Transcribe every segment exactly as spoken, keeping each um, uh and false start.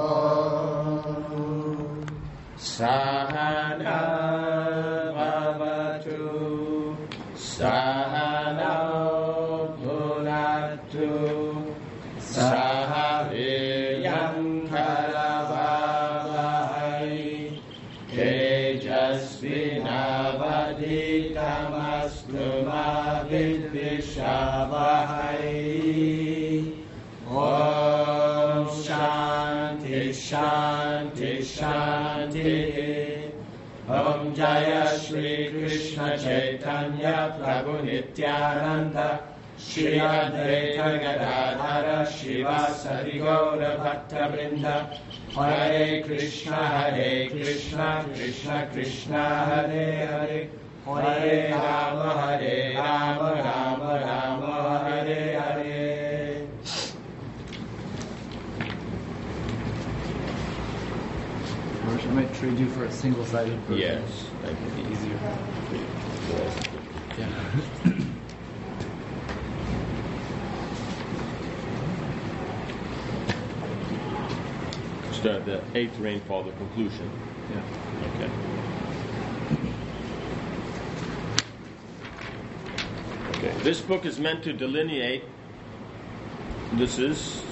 Om Sahana Bhavatu Sahana Bhunatu Sahaviryam Karavavahai Tejasvinavadhitamastu ma vidvishavahai. Om Shanti Shanti Shanti. Om Jaya Shri Krishna Chaitanya Prabhu Nityananda Shri Advaita Gadadhara Shivasari Gaura Bhakta Vrinda. Hare Krishna Hare Krishna Krishna Krishna Hare Hare. Hare Rama Hare Rama Rama Rama Hare Hare. I might trade you for a single-sided version. Yes, that would be easier. Yeah. Start the eighth rainfall, the conclusion. Yeah. Okay. Okay. This book is meant to delineate. This is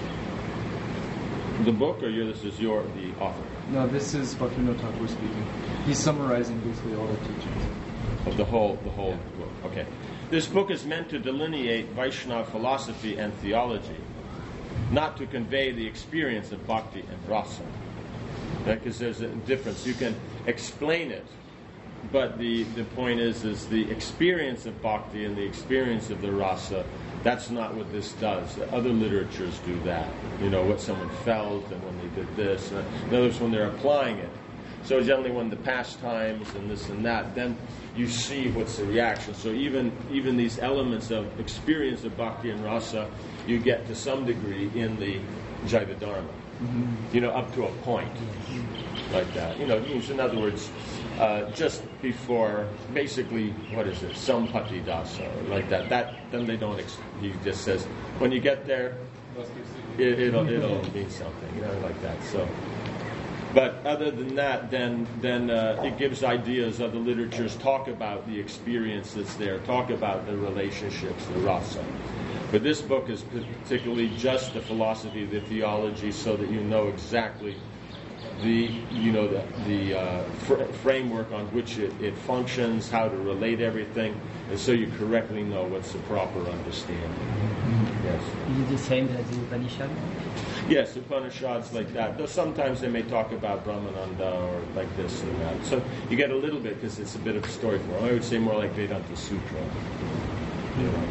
the book, or you're, this is your the author. No, this is Bhaktivinoda Thakur speaking. He's summarizing basically all the teachings. Of the whole, the whole yeah. book. Okay. This book is meant to delineate Vaishnava philosophy and theology, not to convey the experience of bhakti and rasa. Because there's a difference. You can explain it, but the, the point is, is the experience of bhakti and the experience of the rasa. That's not what this does. Other literatures do that. You know, what someone felt and when they did this. In other words, when they're applying it. So generally when the pastimes and this and that, then you see what's the reaction. So even even these elements of experience of bhakti and rasa, you get to some degree in the Jaiva Dharma. Mm-hmm. You know, up to a point. Like that. You know, it means, in other words, uh, just before, basically, what is it? Sampati dasa, or like that. That then they don't. Ex- he just says, when you get there, it, it'll it'll mean something, you know, like that. So, but other than that, then then uh, it gives ideas. Other literatures talk about the experience that's there, talk about the relationships, the rasa. But this book is particularly just the philosophy, the theology, so that you know exactly the you know the the uh, fr- framework on which it, it functions, how to relate everything, and so you correctly know what's the proper understanding. Mm-hmm. Yes. Is it the same as the Upanishad? Yes, Upanishads like that. Though sometimes they may talk about Brahmananda or like this and that. So you get a little bit because it's a bit of a story form. I would say more like Vedanta Sutra. You know.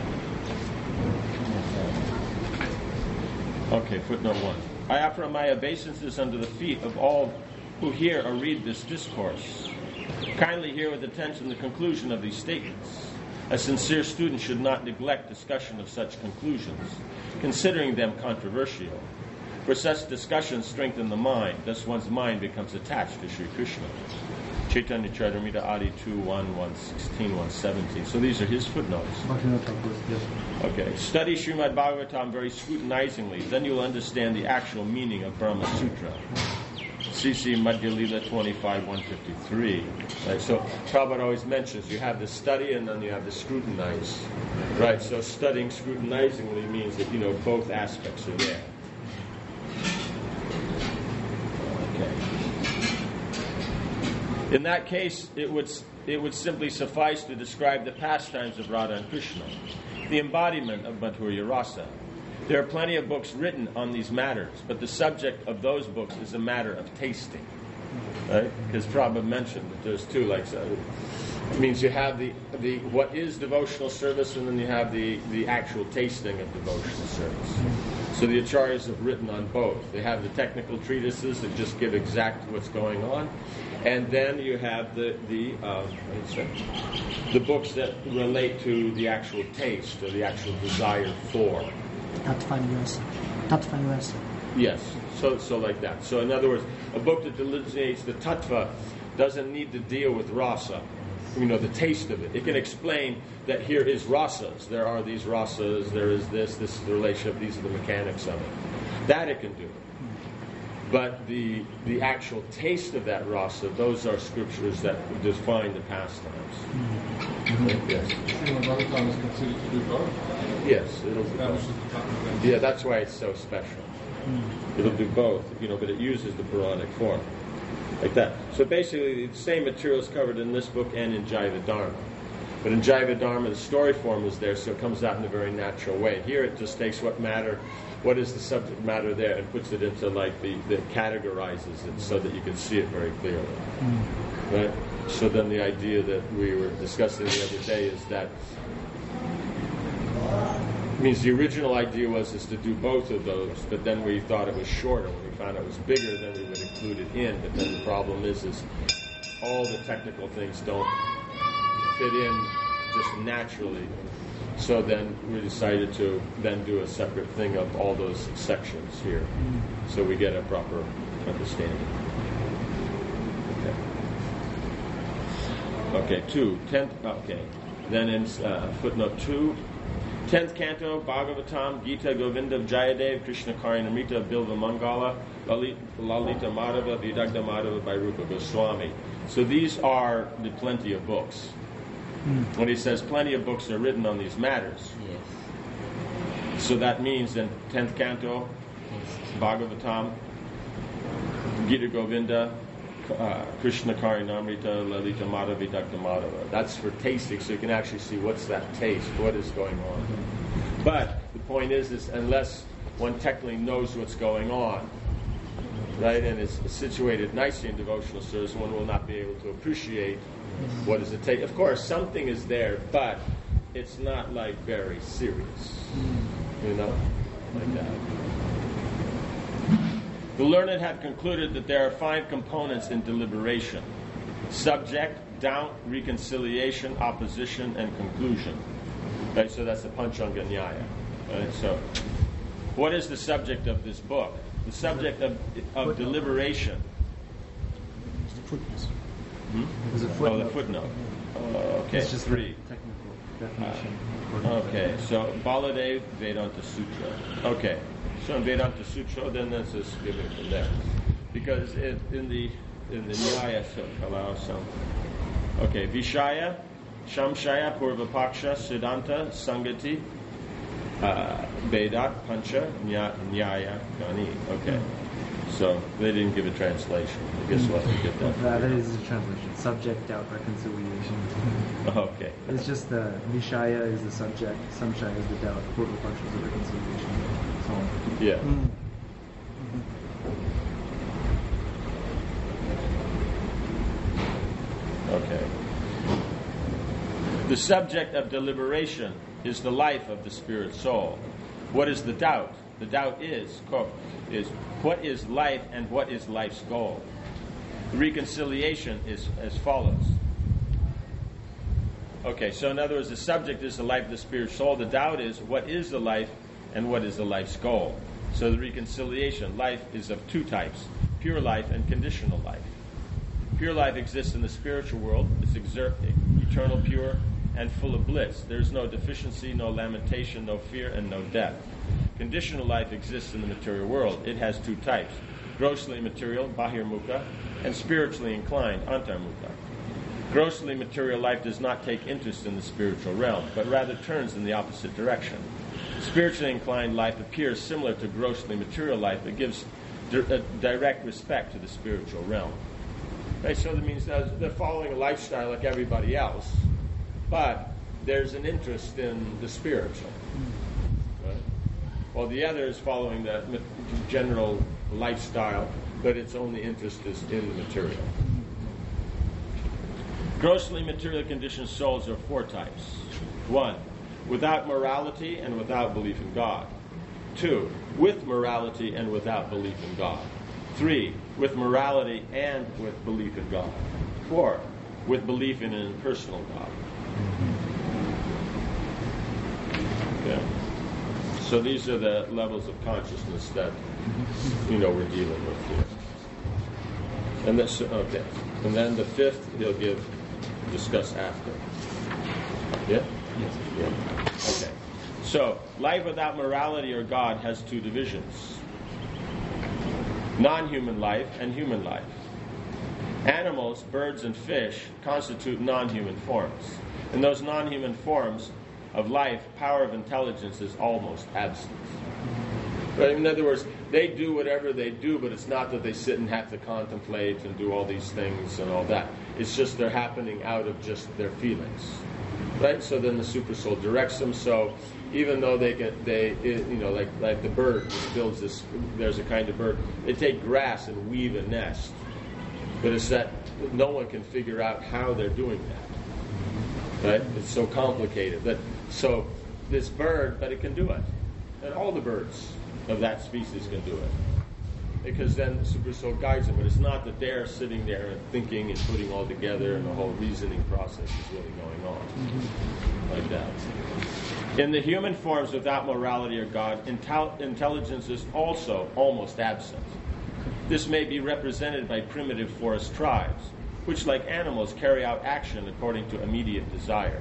Okay, footnote one. I offer my obeisances under the feet of all who hear or read this discourse. Kindly hear with attention the conclusion of these statements. A sincere student should not neglect discussion of such conclusions, considering them controversial. For such discussions strengthen the mind, thus one's mind becomes attached to Sri Krishna. Chaitanya Charitamrita Adi two, one, one sixteen, one seventeen. So these are his footnotes. Okay. Study Srimad Bhagavatam very scrutinizingly, then you'll understand the actual meaning of Brahma Sutra. C C Madhya Lila twenty-five, one fifty-three. Right, so Prabhupada always mentions you have the study and then you have the scrutinize. Right, so studying scrutinizingly means that, you know, both aspects are there. Okay. In that case, it would it would simply suffice to describe the pastimes of Radha and Krishna, the embodiment of Madhurya Rasa. There are plenty of books written on these matters, but the subject of those books is a matter of tasting. Right? Because Prabhupada mentioned that there's two, like, so it means you have the, the what is devotional service, and then you have the, the actual tasting of devotional service. So the acharyas have written on both. They have the technical treatises that just give exact what's going on, and then you have the the uh, the books that relate to the actual taste or the actual desire for. Tattva Rasa. Tattva Rasa. Yes, so so like that. So in other words, a book that delineates the tattva doesn't need to deal with rasa, you know, the taste of it. It can explain that here is rasas. There are these rasas. There is this. This is the relationship. These are the mechanics of it. That it can do. But the the actual taste of that rasa, those are scriptures that define the pastimes. Mm-hmm. Yes. Srimad Bhagavatam is considered to do both. Yes, it'll do That was both. just the top of that. Yeah, that's why it's so special. It'll do both, you know, but it uses the Puranic form. Like that. So basically, the same material is covered in this book and in Jaiva Dharma. But in Jaiva Dharma, the story form is there, so it comes out in a very natural way. Here, it just takes what matter, what is the subject matter there, and puts it into, like, the, the categorizes it so that you can see it very clearly. Right? So then the idea that we were discussing the other day is that means the original idea was is to do both of those, but then we thought it was shorter. When we found it was bigger, then we would include it in. But then the problem is, is all the technical things don't fit in just naturally. So then we decided to then do a separate thing of all those sections here, so we get a proper understanding. Okay. Okay. Two. Tenth. Okay. Then in uh, footnote two. Tenth canto, Bhagavatam, Gita Govinda, Jayadev, Krishna Karinamrita, Bilva Mangala, Lalita, Lalita Madhava, Vidagda Madhava by Rupa Goswami. So these are the plenty of books. Mm. When he says plenty of books are written on these matters. Yes. So that means in tenth canto, Bhagavatam, Gita Govinda, uh, Krishna Karinamrita, Lalita Madhava, Vidagda Madhava. That's for tasting, so you can actually see what's that taste, what is going on. But the point is, is unless one technically knows what's going on, right, and is situated nicely in devotional service, one will not be able to appreciate what is the taste. Of course, something is there, but it's not like very serious, you know, like that. The learned have concluded that there are five components in deliberation: subject, doubt, reconciliation, opposition, and conclusion. Right, so that's the Panchanga Nyaya. Right, so, what is the subject of this book? The subject of, of deliberation. Hmm? There's a footnote. Oh, the footnote. Oh, okay, It's just three. the technical definition. Uh, okay, so Baladev Vedanta Sutra. Okay, so in Vedanta Sutra, then let's just give it from there, because it, in the in the Nyaya, so allow some. Okay, Vishaya, Shamshaya, Purvapaksha, Siddhanta, Sangati, uh, Vedat, Pancha, Nyaya, Gani. Okay, so they didn't give a translation. I guess we'll have to get that. That is a translation. Subject, doubt, reconciliation. Okay. It's just the Vishaya is the subject, Samshaya is the doubt, Purvapaksha is the reconciliation, so on. Yeah. Mm. Okay. The subject of deliberation is the life of the spirit soul. What is the doubt? The doubt is, quote, is what is life and what is life's goal? The reconciliation is as follows. Okay, so in other words, the subject is the life of the spirit soul. The doubt is what is the life and what is the life's goal? So the reconciliation, life is of two types: pure life and conditional life. Pure life exists in the spiritual world. It's exer- eternal, pure, and full of bliss. There's no deficiency, no lamentation, no fear, and no death. Conditional life exists in the material world. It has two types: grossly material, bahirmukha, and spiritually inclined, antarmukha. Grossly material life does not take interest in the spiritual realm, but rather turns in the opposite direction. Spiritually inclined life appears similar to grossly material life, but gives di- a direct respect to the spiritual realm. Right, so that means that they're following a lifestyle like everybody else, but there's an interest in the spiritual. Right? While the other is following the general lifestyle, but its only interest is in the material. Grossly material conditioned souls are four types. One, without morality and without belief in God. Two, with morality and without belief in God. Three, with morality and with belief in God. Four, with belief in an impersonal God. Yeah. So these are the levels of consciousness that, you know, we're dealing with here. And this, okay. And then the fifth he'll give, discuss after. Yeah? Yes. Yeah. Okay. So, life without morality or God has two divisions. non-human life, and human life. Animals, birds, and fish constitute non-human forms. In those non-human forms of life, power of intelligence is almost absent. Right? In other words, they do whatever they do, but it's not that they sit and have to contemplate and do all these things and all that. It's just they're happening out of just their feelings. Right? So then the supersoul directs them. So even though they get, they, it, you know, like like the bird builds this, there's a kind of bird, they take grass and weave a nest. But it's that no one can figure out how they're doing that. Right? It's so complicated. But so this bird, but it can do it. And all the birds of that species can do it. Because then the supersoul guides them. But it's not that they're sitting there and thinking and putting all together and the whole reasoning process is really going on. Mm-hmm. Like that. In the human forms without morality or God, intel- intelligence is also almost absent. This may be represented by primitive forest tribes, which like animals carry out action according to immediate desire.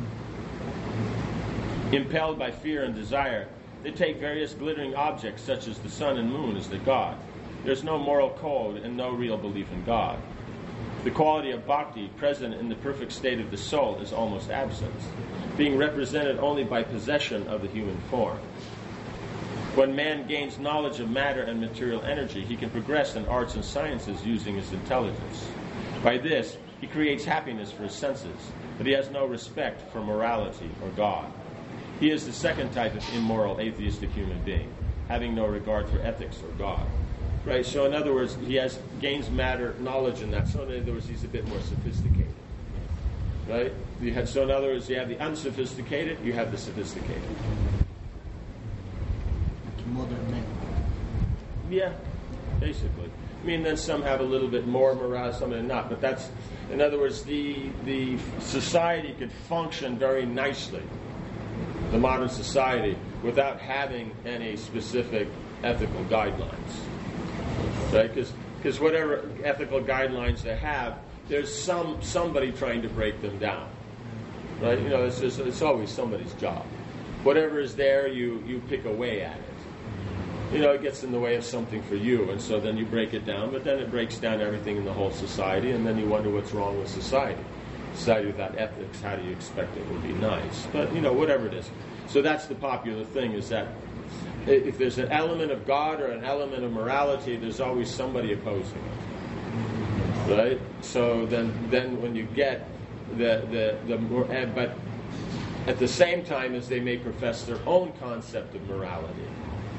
Impelled by fear and desire, they take various glittering objects such as the sun and moon as their God. There's no moral code and no real belief in God. The quality of bhakti present in the perfect state of the soul is almost absent, being represented only by possession of the human form. When man gains knowledge of matter and material energy, he can progress in arts and sciences using his intelligence. By this, he creates happiness for his senses, but he has no respect for morality or God. He is the second type of immoral atheistic human being, having no regard for ethics or God. Right? So in other words, he has gains matter knowledge in that. So in other words, he's a bit more sophisticated. Right? You have, so in other words, you have the unsophisticated, you have the sophisticated. Modern man. Yeah, basically. I mean, then some have a little bit more morale, some are not. But that's, in other words, the the society could function very nicely, the modern society, without having any specific ethical guidelines. Right? Because whatever ethical guidelines they have, there's some somebody trying to break them down. Right? You know, it's just, it's always somebody's job. Whatever is there, you, you pick away at it. You know, it gets in the way of something for you, and so then you break it down, but then it breaks down everything in the whole society, and then you wonder what's wrong with society. Society without ethics, how do you expect it will be nice? But, you know, whatever it is. So that's the popular thing, is that if there's an element of God or an element of morality, there's always somebody opposing it. Right? So then then when you get the, the, the but at the same time as they may profess their own concept of morality.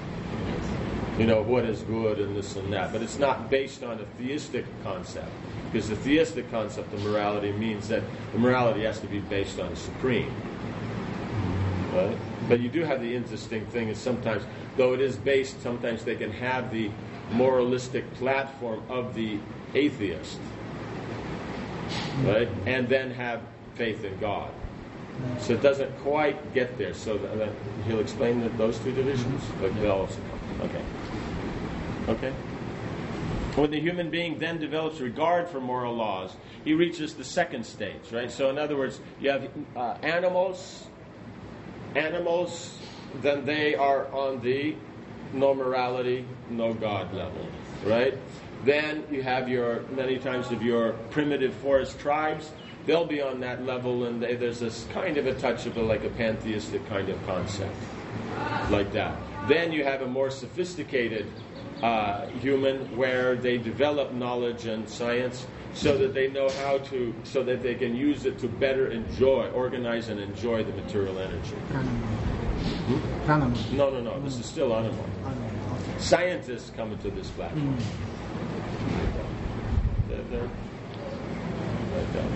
You know, what is good and this and that. But it's not based on a theistic concept. Because the theistic concept of morality means that the morality has to be based on the supreme. Right? But you do have the interesting thing is sometimes, though it is based, sometimes they can have the moralistic platform of the atheist. Right? And then have faith in God. So it doesn't quite get there. So that, that he'll explain that those two divisions. But they'll also come. Okay. Okay. When the human being then develops regard for moral laws, he reaches the second stage, right? So in other words, you have uh, animals, animals, then they are on the no morality, no God level, right? Then you have your, many times of your primitive forest tribes, they'll be on that level, and they, there's this kind of a touch of a, like a pantheistic kind of concept, like that. Then you have a more sophisticated uh, human where they develop knowledge and science so that they know how to, so that they can use it to better enjoy, organize and enjoy the material energy. Hmm? Animal. No, no, no. This is still animal. Animal, okay. Scientists come into this platform. Mm. They're, they're like that.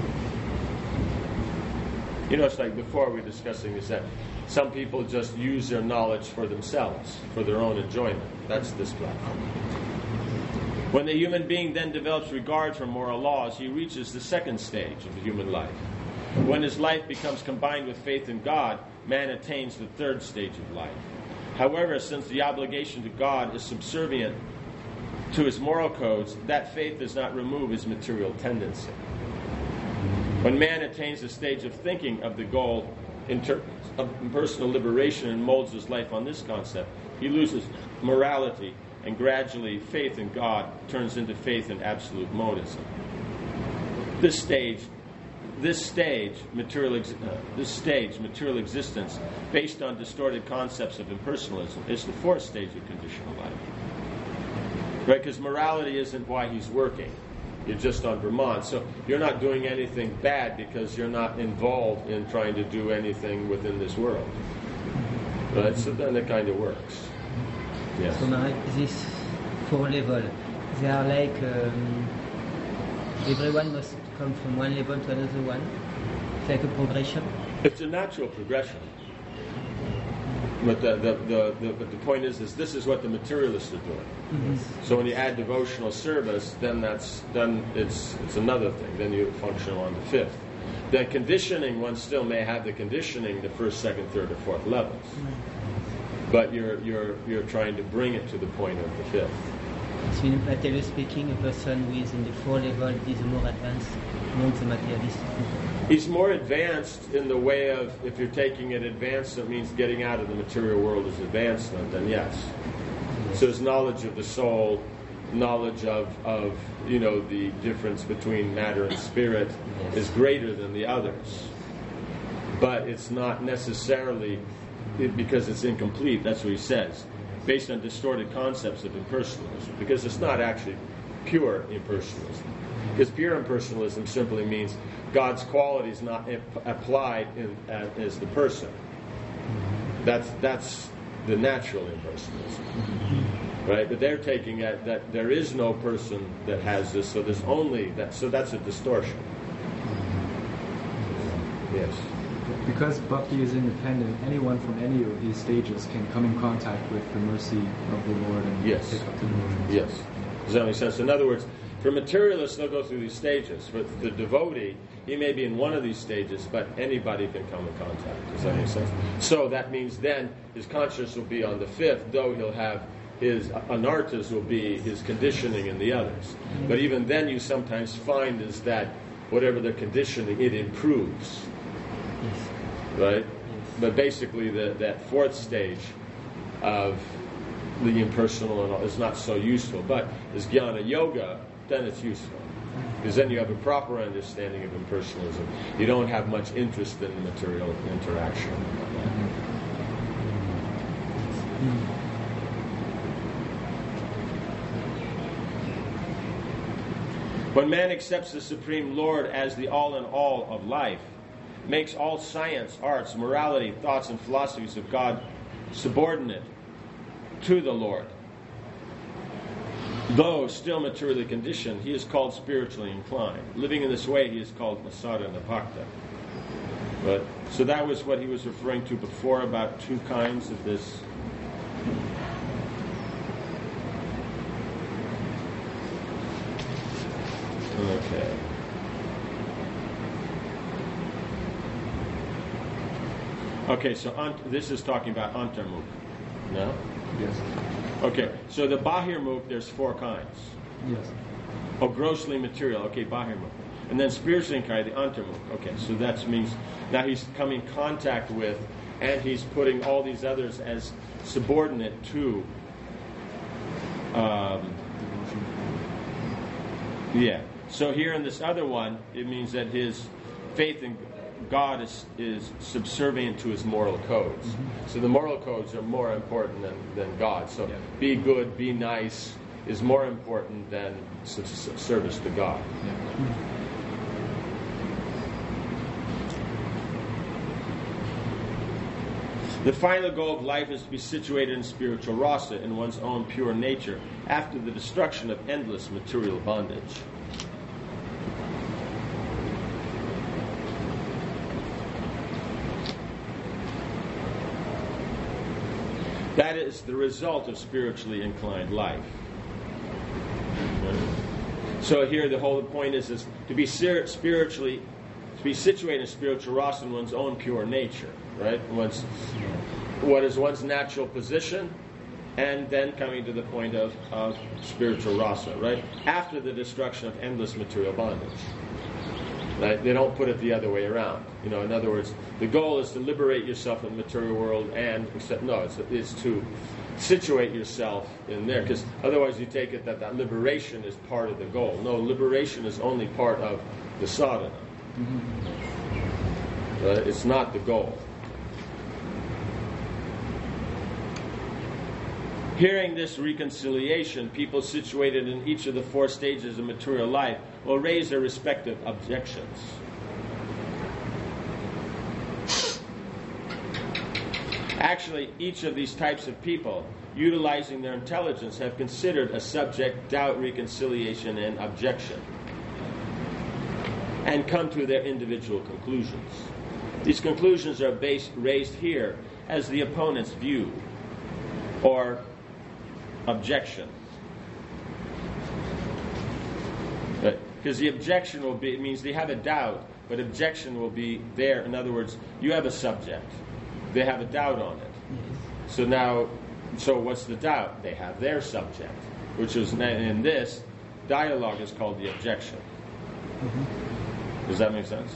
You know, it's like before we were discussing is that some people just use their knowledge for themselves, for their own enjoyment. That's this platform. When the human being then develops regard for moral laws, he reaches the second stage of the human life. When his life becomes combined with faith in God, man attains the third stage of life. However, since the obligation to God is subservient to his moral codes, that faith does not remove his material tendency. When man attains the stage of thinking of the goal in terms of personal liberation and molds his life on this concept, he loses morality and gradually faith in God turns into faith in absolute monism. This stage, this stage, material, ex- uh, this stage, material existence, based on distorted concepts of impersonalism, is the fourth stage of conditional life. Right? Because morality isn't why he's working. You're just on Vermont, so you're not doing anything bad because you're not involved in trying to do anything within this world. Right? So then it kind of works. Yes. So now this four level, they are like um, everyone must come from one level to another one. It's like a progression. It's a natural progression. But the the, the, the, but the point is, is this is what the materialists are doing. Mm-hmm. So when you add devotional service, then that's then it's it's another thing. Then you function on the fifth. Then conditioning, one still may have the conditioning, the first, second, third, or fourth levels. But you're you're you're trying to bring it to the point of the fifth. So in materially speaking, a person who is in the four level is more advanced among the materialists. He's more advanced in the way of, if you're taking it advanced, it means getting out of the material world is advancement, then yes. So his knowledge of the soul, knowledge of, of you know, the difference between matter and spirit Yes. is greater than the others. But it's not necessarily, because it's incomplete, that's what he says, based on distorted concepts of impersonalism, because it's not actually pure impersonalism. Because pure impersonalism simply means God's qualities not ap- applied in, uh, as the person. That's that's the natural impersonalism, right? But they're taking it that there is no person that has this, so there's only that. So that's a distortion. Yes. Because bhakti is independent, anyone from any of these stages can come in contact with the mercy of the Lord and Yes. take up the devotions. Yes. Does that make sense? In other words, for materialists, they'll go through these stages. For the devotee, he may be in one of these stages, but anybody can come in contact. Does that make sense? So that means then his consciousness will be on the fifth, though he'll have his anartas will be his conditioning in the others. But even then, you sometimes find is that whatever the conditioning, it improves. Yes. Right? But basically, the, that fourth stage of the impersonal and all is not so useful. But as jnana yoga, then it's useful. Because then you have a proper understanding of impersonalism. You don't have much interest in the material interaction. When man accepts the Supreme Lord as the all-in-all of life, makes all science, arts, morality, thoughts, and philosophies of God subordinate to the Lord, though still materially conditioned, he is called spiritually inclined. Living in this way, he is called Sadhana Bhakta. But, so that was what he was referring to before about two kinds of this. Okay. Okay, so ant- this is talking about antarmukh. No? Yes. Okay, so the bahirmukh, there's four kinds. Yes. Oh, grossly material. Okay, bahirmukh. And then spiritually inclined, the antarmukh. Okay, so that means now he's coming in contact with, and he's putting all these others as subordinate to. Um, yeah. So here in this other one, it means that his faith in God is, is subservient to his moral codes. Mm-hmm. So the moral codes are more important than, than God. So yeah. Be good, be nice is more important than service to God. Yeah. The final goal of life is to be situated in spiritual rasa, in one's own pure nature, after the destruction of endless material bondage. That is the result of spiritually inclined life. So here the whole point is, is to be spiritually, to be situated in spiritual rasa in one's own pure nature, right? One's, what is one's natural position, and then coming to the point of, of spiritual rasa, right? After the destruction of endless material bondage. Right? They don't put it the other way around. You know, in other words, the goal is to liberate yourself from the material world, and except no, it's, it's to situate yourself in there, because otherwise you take it that that liberation is part of the goal. No, liberation is only part of the sadhana. Uh, it's not the goal. Hearing this reconciliation, people situated in each of the four stages of material life will raise their respective objections. Actually, each of these types of people, utilizing their intelligence, have considered a subject, doubt, reconciliation, and objection, and come to their individual conclusions. These conclusions are based, raised here as the opponent's view or objection. Because the objection will be, it means they have a doubt, but objection will be there. In other words, you have a subject. They have a doubt on it. So now, so what's the doubt? They have their subject, which is, in this dialogue, is called the objection. Mm-hmm. Does that make sense?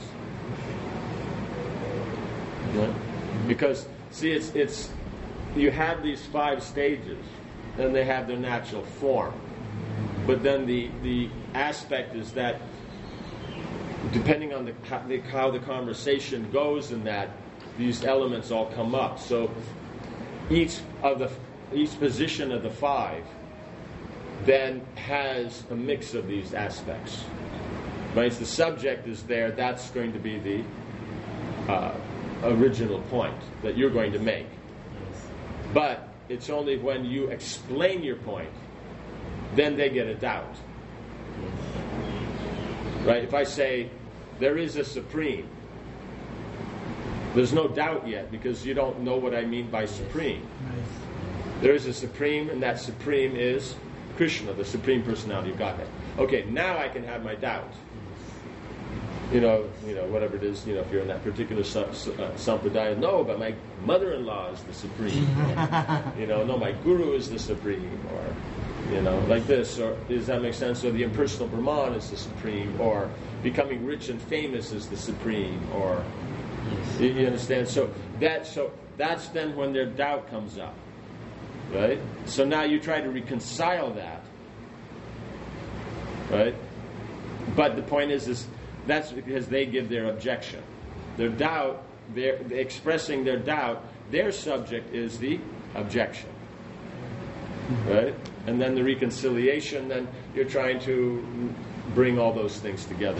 Yeah. Because, see, it's, it's, you have these five stages, and they have their natural form. But then the, the aspect is that, depending on the, how the conversation goes in that, these elements all come up. So each of the each position of the five then has a mix of these aspects. Right? The subject is there. That's going to be the uh, original point that you're going to make. But it's only when you explain your point, then they get a doubt. Right? If I say there is a supreme, there's no doubt yet because you don't know what I mean by supreme. There is a supreme, and that supreme is Krishna, the Supreme Personality of Godhead. Okay, now I can have my doubt. You know, you know, whatever it is. You know, if you're in that particular su- uh, sampradaya, no, but my mother-in-law is the supreme. Or, you know, no, my guru is the supreme, or you know, like this. Or does that make sense? So the impersonal Brahman is the supreme, or becoming rich and famous is the supreme, or. Yes. You, you understand? So that so that's then when their doubt comes up, right? So now you try to reconcile that, right? But the point is, is that's because they give their objection, their doubt. They're, they're expressing their doubt. Their subject is the objection, right? And then the reconciliation. Then you're trying to bring all those things together.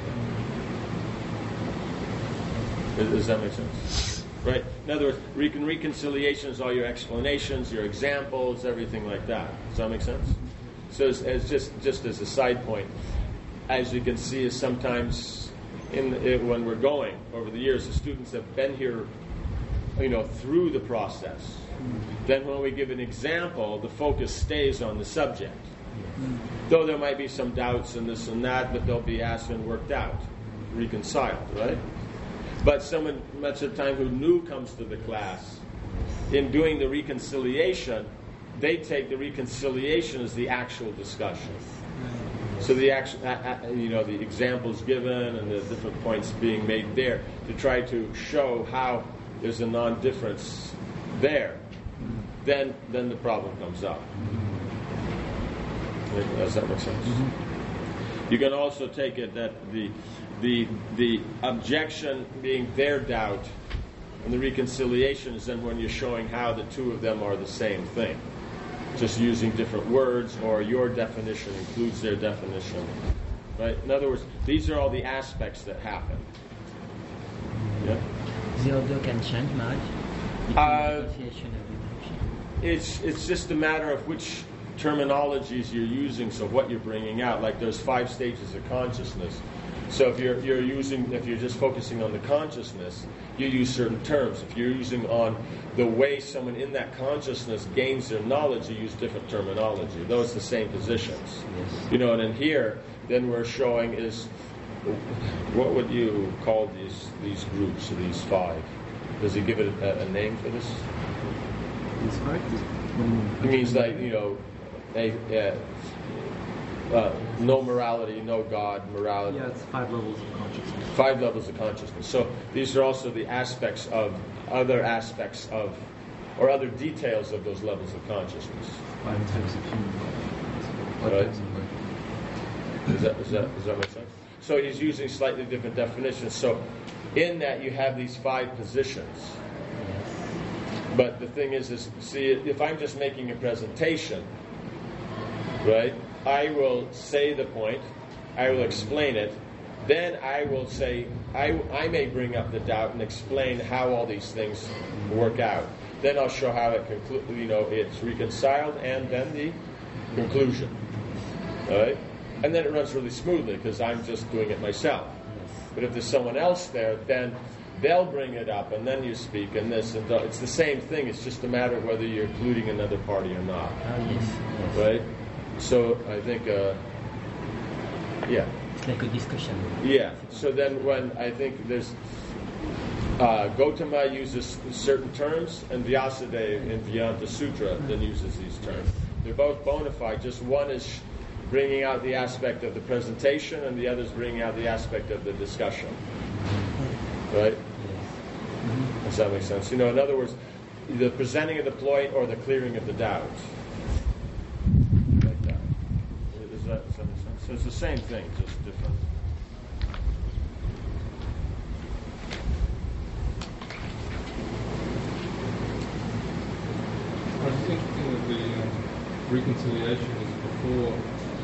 Does that make sense? Right? In other words, recon- reconciliation is all your explanations, your examples, everything like that. Does that make sense? So as, as just just as a side point, as you can see, is sometimes in it, when we're going over the years, the students have been here, you know, through the process. Mm-hmm. Then when we give an example, the focus stays on the subject. Mm-hmm. Though there might be some doubts and this and that, but they'll be asked and worked out, reconciled, right? But someone, much of the time, who new comes to the class, in doing the reconciliation, they take the reconciliation as the actual discussion. So the actual, uh, uh, you know, the examples given and the different points being made there to try to show how there's a non-difference there. Then, then the problem comes up. Does that make sense? Mm-hmm. You can also take it that the the the objection being their doubt, and the reconciliation is then when you're showing how the two of them are the same thing, just using different words, or your definition includes their definition. Right? In other words, these are all the aspects that happen. Yeah. The order can change much. Uh, it's it's just a matter of which terminologies you're using, so what you're bringing out. Like there's five stages of consciousness. So if you're you're using if you're just focusing on the consciousness, you use certain terms. If you're using on the way someone in that consciousness gains their knowledge, you use different terminology. Though it's the same positions. Yes. You know, and in here, then we're showing is what would you call these these groups, these five? Does he give it a, a name for this? These five? It means like, you know, a, a Uh, no morality, no God, morality. Yeah, it's five levels of consciousness. Five levels of consciousness. So these are also the aspects of, other aspects of or other details of those levels of consciousness. Five types of human life. Five Right. types of life. Does that, does that, does that make sense? So he's using slightly different definitions. So in that you have these five positions. But the thing is, is see, if I'm just making a presentation, right, I will say the point, I will explain it, then I will say, I, I may bring up the doubt and explain how all these things work out. Then I'll show how it conclu- you know, it's reconciled, and then the conclusion. All right? And then it runs really smoothly because I'm just doing it myself. But if there's someone else there, then they'll bring it up, and then you speak, and this, and that. It's the same thing. It's just a matter of whether you're including another party or not. Ah, yes, yes. Right? So I think, uh, yeah. It's like a discussion. Yeah. So then when I think there's, uh, Gautama uses certain terms, and Vyasadeva in Vyanta Sutra then uses these terms. They're both bona fide. Just one is bringing out the aspect of the presentation, and the other is bringing out the aspect of the discussion. Right? Does that make sense? You know, in other words, the presenting of the point or the clearing of the doubt. Like that. Does that, does that make sense? So it's the same thing, just different. I was thinking that the um, reconciliation is before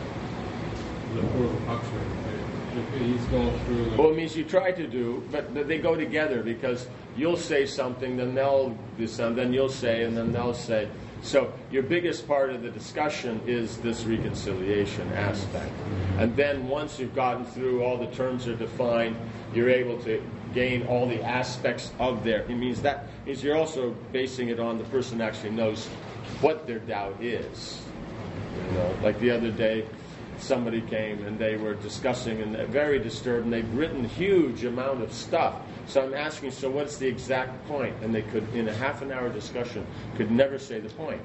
the Purva Paksha. He's gone through the... Well, it means you try to do, but but they go together because you'll say something, then they'll do something, then you'll say, and then they'll say. So your biggest part of the discussion is this reconciliation aspect. And then once you've gotten through, all the terms are defined, you're able to gain all the aspects of their... It means that means you're also basing it on the person actually knows what their doubt is. You know, like the other day, somebody came and they were discussing and they're very disturbed, and they've written huge amount of stuff. So I'm asking, so what's the exact point? And they could, in a half an hour discussion, could never say the point.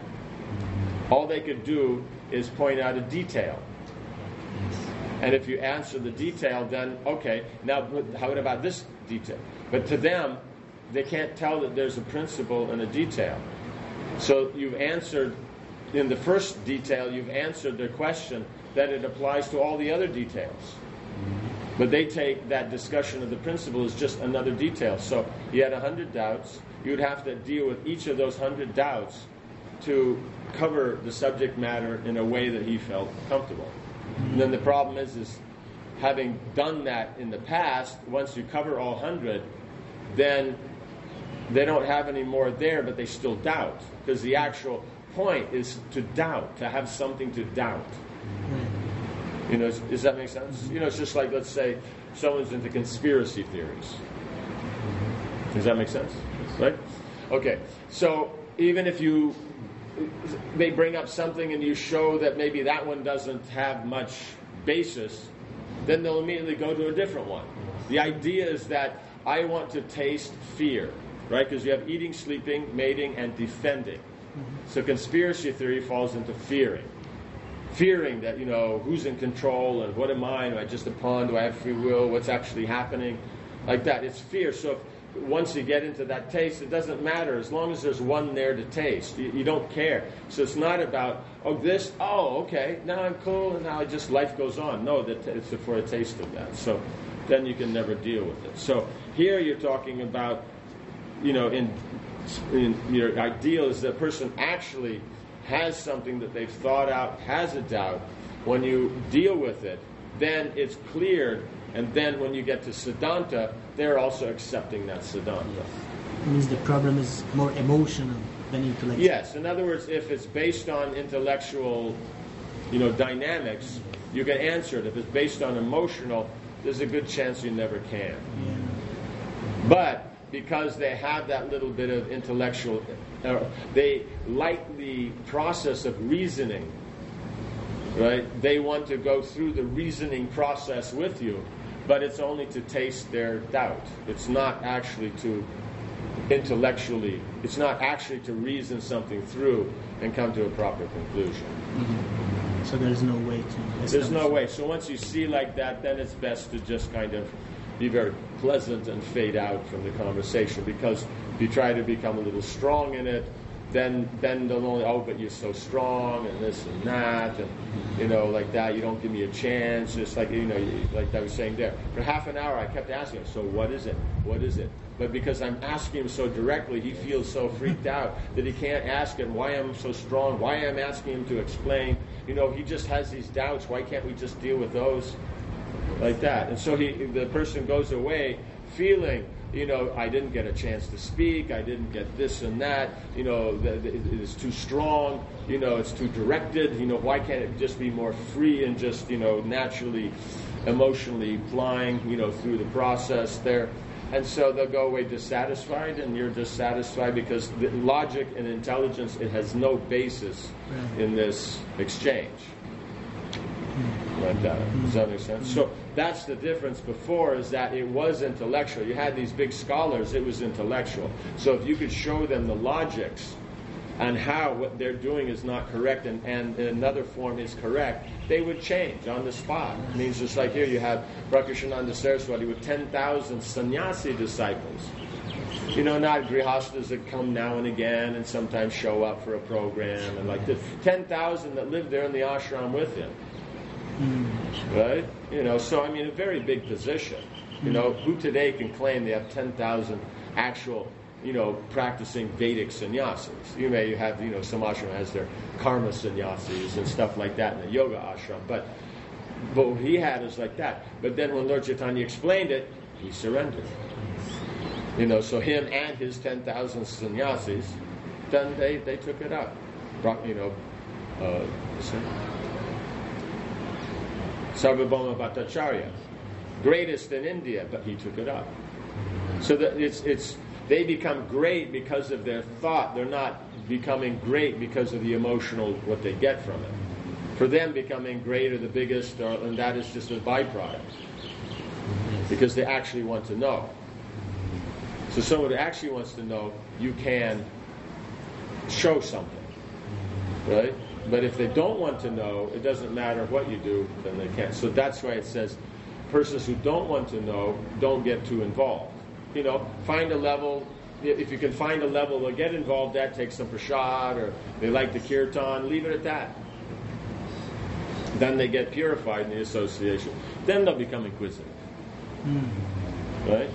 All they could do is point out a detail. And if you answer the detail, then okay, now how about this detail? But to them, they can't tell that there's a principle and a detail. So you've answered, in the first detail, you've answered their question that it applies to all the other details. But they take that discussion of the principle as just another detail. So you had a hundred doubts. You'd have to deal with each of those hundred doubts to cover the subject matter in a way that he felt comfortable. And then the problem is, is having done that in the past, once you cover all hundred, then they don't have any more there, but they still doubt. Because the actual point is to doubt, to have something to doubt. You know, does that make sense? You know, it's just like, let's say, someone's into conspiracy theories. Does that make sense? Right? Okay. So even if you, they bring up something and you show that maybe that one doesn't have much basis, then they'll immediately go to a different one. The idea is that I want to taste fear, right? Because you have eating, sleeping, mating, and defending. So conspiracy theory falls into fearing. Fearing that, you know, who's in control and what am I? Am I just a pawn? Do I have free will? What's actually happening? Like that. It's fear. So if, once you get into that taste, it doesn't matter. As long as there's one there to taste, you, you don't care. So it's not about, oh, this, oh, okay, now I'm cool, and now I just, life goes on. No, that it's for a taste of that. So then you can never deal with it. So here you're talking about, you know, in, in your ideal is that a person actually has something that they've thought out, has a doubt. When you deal with it, then it's cleared, and then when you get to Siddhanta, they're also accepting that Siddhanta. It means the problem is more emotional than intellectual. Yes, in other words, if it's based on intellectual, you know, dynamics, you can answer it. If it's based on emotional, there's a good chance you never can. Yeah. But because they have that little bit of intellectual, uh, they like the process of reasoning, right? They want to go through the reasoning process with you, but it's only to taste their doubt. It's not actually to intellectually, it's not actually to reason something through and come to a proper conclusion. Mm-hmm. So there's no way to... There's no way. So once you see like that, then it's best to just kind of be very pleasant and fade out from the conversation, because If you try to become a little strong in it, then then they'll only, oh, but you're so strong and this and that, and you know, like that. You don't give me a chance. Just like you know, like I was saying there. For half an hour, I kept asking him, so what is it? What is it? But because I'm asking him so directly, he feels so freaked out that he can't ask him why I'm so strong, why I'm asking him to explain. You know, he just has these doubts. Why can't we just deal with those? Like that. And so he, the person goes away feeling, you know, I didn't get a chance to speak, I didn't get this and that, you know, it is too strong, you know, it's too directed, you know, why can't it just be more free and just, you know, naturally, emotionally flying, you know, through the process there. And so they'll go away dissatisfied, and you're dissatisfied because the logic and intelligence, it has no basis in this exchange. Like that. Does that make sense? So that's the difference before, is that it was intellectual. You had these big scholars, it was intellectual. So if you could show them the logics and how what they're doing is not correct and, and another form is correct, they would change on the spot. It means just like here you have Prakashananda Saraswati with ten thousand sannyasi disciples. You know, not grihastas that come now and again and sometimes show up for a program and like this. ten thousand that live there in the ashram with him. Right? You know, so I mean, a very big position. You know, who today can claim they have ten thousand actual, you know, practicing Vedic sannyasis? You may have, you know, some ashram has their karma sannyasis and stuff like that in the yoga ashram, but but what he had is like that. But then when Lord Chaitanya explained it, he surrendered. You know, so him and his ten thousand sannyasis, then they, they took it up. You know, uh, Sarvabhauma Bhattacharya, greatest in India, but he took it up. So that it's it's they become great because of their thought. They're not becoming great because of the emotional what they get from it. For them, becoming great or the biggest, or, and that is just a byproduct, because they actually want to know. So someone who actually wants to know, you can show something, right? But if they don't want to know, it doesn't matter what you do, then they can't. So that's why it says, persons who don't want to know, don't get too involved. You know, find a level, if you can find a level they'll get involved at, take some prasad, or they like the kirtan, leave it at that. Then they get purified in the association. Then they'll become inquisitive. Mm. Right?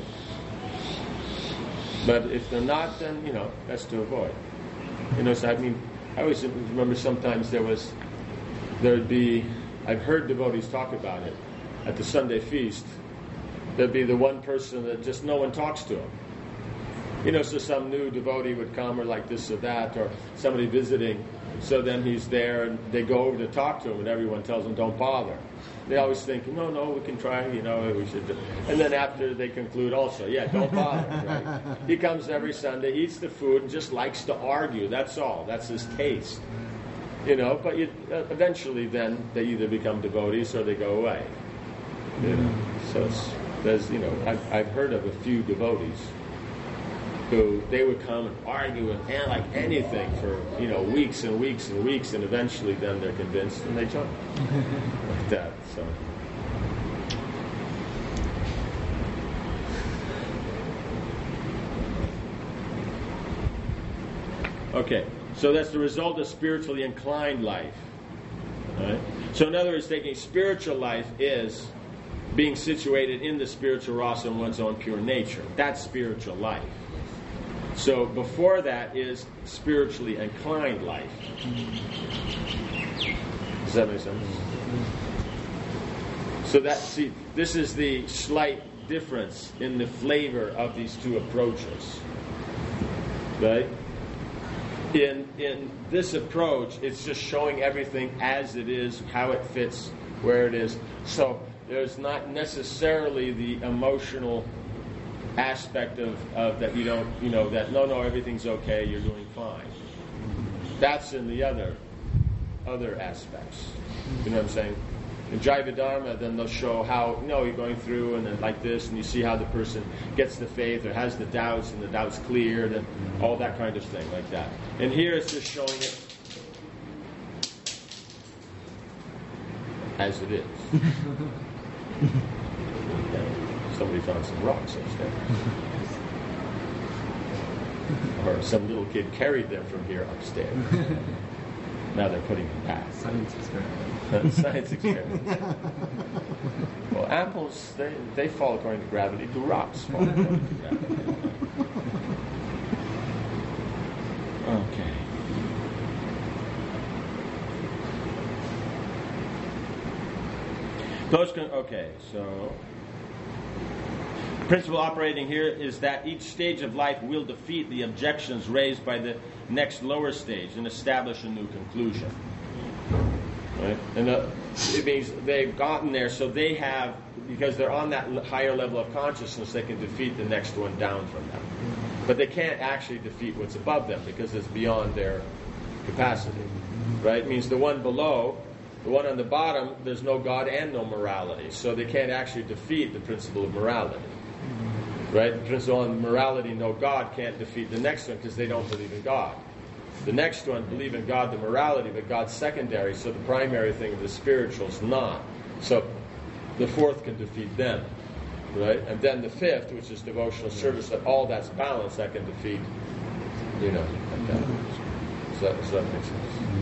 But if they're not, then, you know, that's to avoid. You know, so I mean, I always remember sometimes there was, there'd be, I've heard devotees talk about it, at the Sunday feast, there'd be the one person that just no one talks to him. You know, so some new devotee would come, or like this or that, or somebody visiting, so then he's there, and they go over to talk to him, and everyone tells him, don't bother. They always think, no, no, we can try, you know, we should do. And then after they conclude also, yeah, don't bother, right? He comes every Sunday, eats the food, and just likes to argue, that's all. That's his taste. You know, but you, uh, eventually then they either become devotees or they go away. You know, so it's, there's, you know, I've, I've heard of a few devotees who they would come and argue and, and like anything for, you know, weeks and weeks and weeks, and eventually then they're convinced and they join. Like that, so. Okay, so that's the result of spiritually inclined life. Right? So in other words, taking spiritual life is being situated in the spiritual rasa in one's own pure nature. That's spiritual life. So before that is spiritually inclined life. Does that make sense? So that, see, this is the slight difference in the flavor of these two approaches. Right? In in this approach, it's just showing everything as it is, how it fits, where it is. So there's not necessarily the emotional aspect of, of that you don't, you know, that no, no, everything's okay, you're doing fine. That's in the other other aspects. You know what I'm saying? In Jaiva Dharma, then they'll show how, you know, you're going through and then like this, and you see how the person gets the faith or has the doubts, and the doubts cleared, and all that kind of thing like that. And here it's just showing it as it is. Somebody found some rocks upstairs. Or some little kid carried them from here upstairs. Now they're putting them back. Science experiment. Science experiment. Well, apples, they, they fall according to gravity. Do rocks fall according to gravity? Okay. Those can, okay, so the principle operating here is that each stage of life will defeat the objections raised by the next lower stage and establish a new conclusion. Right? And uh, it means they've gotten there, so they have, because they're on that l- higher level of consciousness, they can defeat the next one down from them. But they can't actually defeat what's above them because it's beyond their capacity. Right? It means the one below, the one on the bottom, there's no God and no morality. So they can't actually defeat the principle of morality. Right? The principle of morality, no God, can't defeat the next one because they don't believe in God. The next one, believe in God, the morality, but God's secondary, so the primary thing of the spiritual is not. So the fourth can defeat them. Right? And then the fifth, which is devotional service, that all that's balanced, that can defeat, you know, like that. Does that, does that make sense?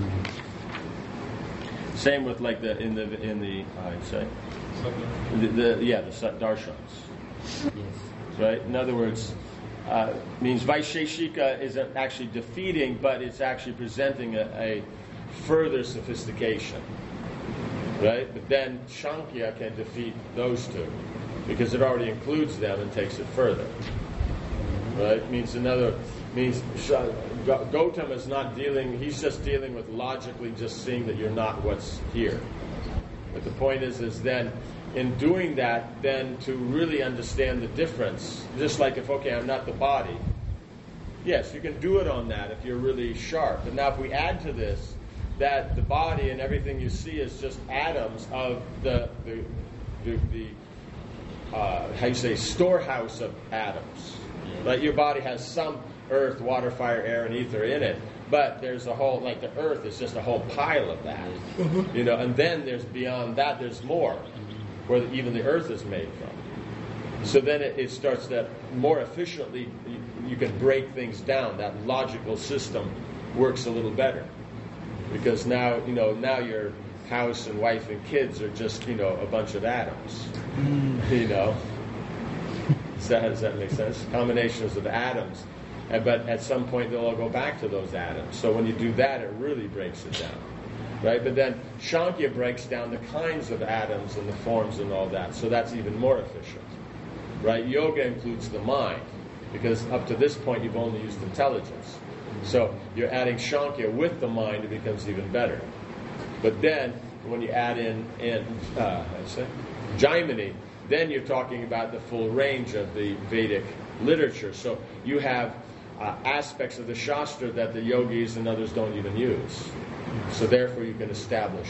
Same with like the in the in the I'd say the, the yeah the darshans. Yes. Right. In other words, uh, means Vaisheshika isn't actually defeating, but it's actually presenting a, a further sophistication. Right. But then Sankhya can defeat those two because it already includes them and takes it further. Right. It means another means. Gautama is not dealing, he's just dealing with logically just seeing that you're not what's here. But the point is, is then, in doing that, then to really understand the difference, just like if, okay, I'm not the body, yes, you can do it on that if you're really sharp. But now if we add to this, that the body and everything you see is just atoms of the, the, the, the uh, how you say, storehouse of atoms. Like your body has some earth, water, fire, air, and ether in it. But there's a whole, like the earth is just a whole pile of that. You know, and then there's beyond that, there's more, where even the earth is made from. So then it, it starts that more efficiently, you, you can break things down. That logical system works a little better. Because now, you know, now your house and wife and kids are just, you know, a bunch of atoms. You know? Does that, does that make sense? Combinations of atoms. And, but at some point they'll all go back to those atoms. So when you do that, it really breaks it down. Right? But then Sankhya breaks down the kinds of atoms and the forms and all that. So that's even more efficient. Right? Yoga includes the mind. Because up to this point you've only used intelligence. So you're adding Sankhya with the mind, it becomes even better. But then when you add in, in uh, I say, Jaimini, then you're talking about the full range of the Vedic literature. So you have uh, aspects of the Shastra that the yogis and others don't even use. So therefore you can establish,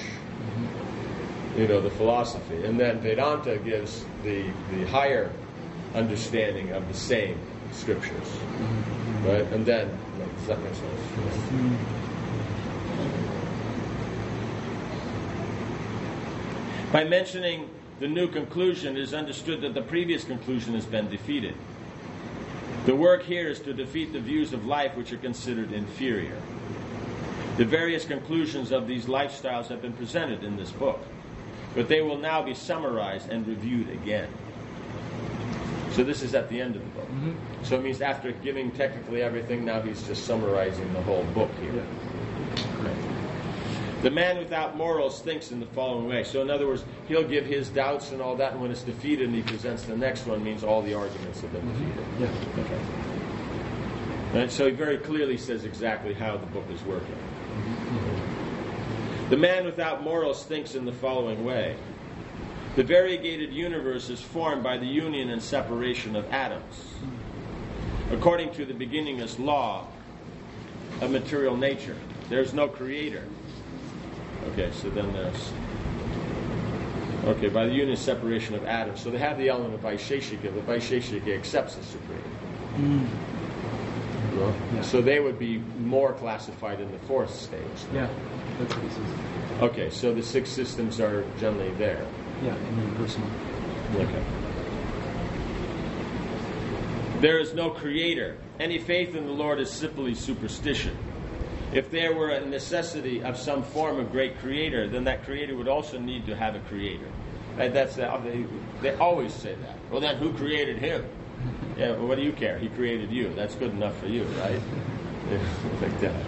you know, the philosophy. And then Vedanta gives the, the higher understanding of the same scriptures. Right? And then, does that make sense? By mentioning the new conclusion, it is understood that the previous conclusion has been defeated. The work here is to defeat the views of life which are considered inferior. The various conclusions of these lifestyles have been presented in this book, but they will now be summarized and reviewed again. So this is at the end of the book. Mm-hmm. So it means after giving technically everything, now he's just summarizing the whole book here. Yeah. Right. The man without morals thinks in the following way. So in other words, he'll give his doubts and all that, and when it's defeated and he presents the next one, means all the arguments have been defeated. Yeah. Okay. And so he very clearly says exactly how the book is working. The man without morals thinks in the following way. The variegated universe is formed by the union and separation of atoms. According to the beginningless law of material nature, there's no creator. Okay, so then there's... Okay, by the union and separation of atoms. So they have the element of Vaisheshika. The Vaisheshika accepts the supreme. Mm. Well, Yeah. So they would be more classified in the fourth stage. Yeah, that's what he says. Okay, so the six systems are generally there. Yeah, and then personal. Okay. There is no creator. Any faith in the Lord is simply superstition. If there were a necessity of some form of great creator, then that creator would also need to have a creator. Right? That's the, they, they always say that. Well, then who created him? Yeah, well, what do you care? He created you. That's good enough for you, right? Like that.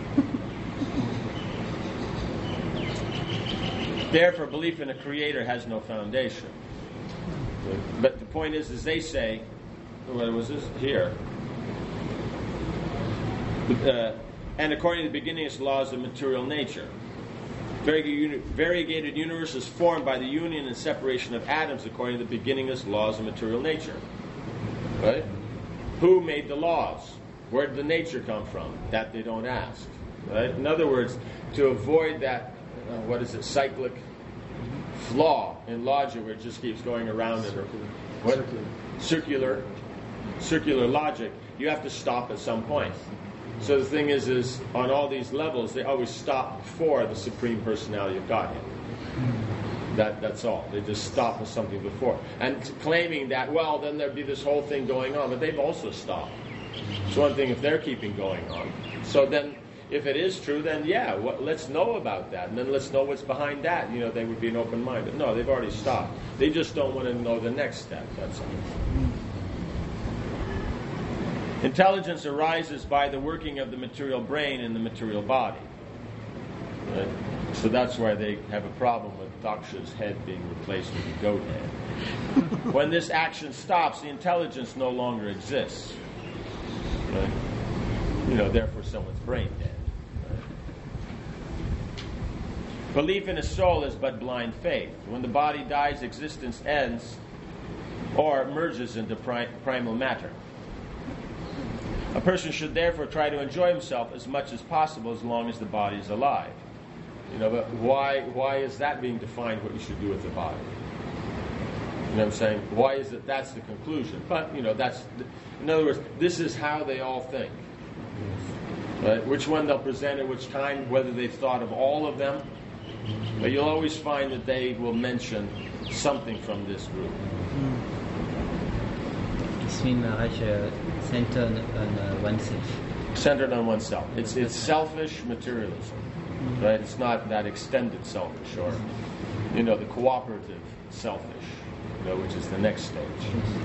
Therefore, belief in a creator has no foundation. But the point is, as they say, what was this? Here. Uh, and according to the beginningless laws of material nature. Variegated universe is formed by the union and separation of atoms according to the beginningless laws of material nature. Right? Who made the laws? Where did the nature come from? That they don't ask. Right? In other words, to avoid that, uh, what is it, cyclic flaw in logic where it just keeps going around in what? Circular. circular circular logic, you have to stop at some point. So the thing is, is on all these levels, they always stop before the Supreme Personality of Godhead. That, that's all. They just stop with something before. And claiming that, well, then there'd be this whole thing going on, but they've also stopped. It's one thing if they're keeping going on. So then, if it is true, then yeah, what, let's know about that, and then let's know what's behind that. You know, they would be an open mind. But no, they've already stopped. They just don't want to know the next step. That's all. Intelligence arises by the working of the material brain in the material body. Right? So that's why they have a problem with Daksha's head being replaced with a goat head. When this action stops, the intelligence no longer exists. Right? You know, therefore someone's brain dead. Right? Belief in a soul is but blind faith. When the body dies, existence ends or merges into pri- primal matter. A person should therefore try to enjoy himself as much as possible as long as the body is alive. You know, but why why is that being defined, what you should do with the body? You know what I'm saying? Why is it that's the conclusion? But, you know, that's, in other words, this is how they all think. Right? Which one they'll present at which time, whether they've thought of all of them. But you'll always find that they will mention something from this group. Swing Maharaj uh, centered on uh, oneself. Centered on oneself. It's it's selfish materialism, right? It's not that extended selfish, or you know, the cooperative selfish, you know, which is the next stage.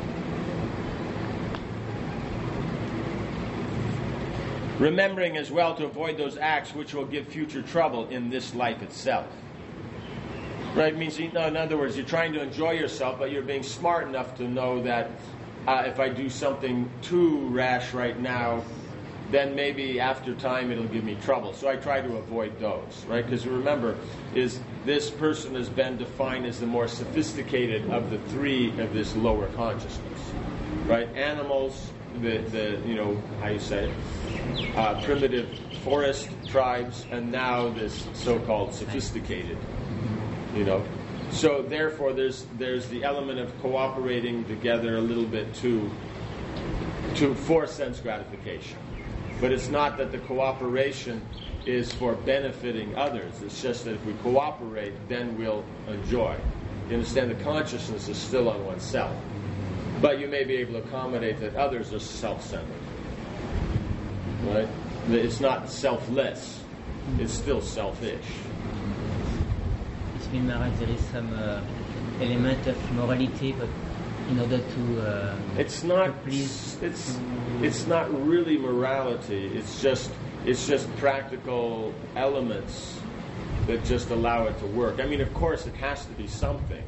Remembering as well to avoid those acts which will give future trouble in this life itself. Right? It means, you know, in other words, you're trying to enjoy yourself, but you're being smart enough to know that uh, if I do something too rash right now, then maybe after time it'll give me trouble. So I try to avoid those, right? Because remember, is this person has been defined as the more sophisticated of the three of this lower consciousness, right? Animals, the, the you know, how you say it, uh, primitive forest tribes, and now this so-called sophisticated, you know. So therefore, there's there's the element of cooperating together a little bit to to for sense gratification. But it's not that the cooperation is for benefiting others. It's just that if we cooperate, then we'll enjoy. You understand? The consciousness is still on oneself. But you may be able to accommodate that others are self-centered. Right? It's not selfless. It's still selfish. Swing Maharaj, there is some uh, element of morality, but in order to uh, it's not to please it's it's not really morality. It's just it's just practical elements that just allow it to work. I mean, of course, it has to be something,